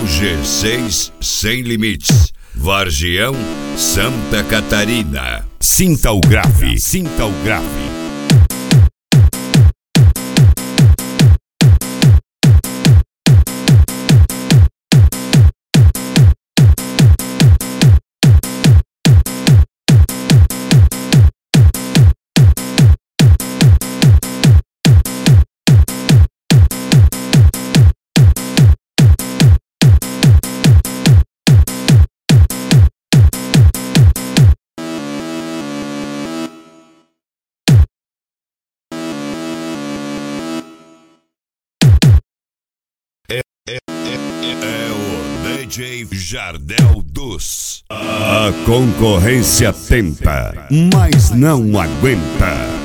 o G6 Sem Limites. Vargião, Santa Catarina. Sinta o grave, sinta o grave. É o DJ Jardel dos. A concorrência tenta, mas não aguenta.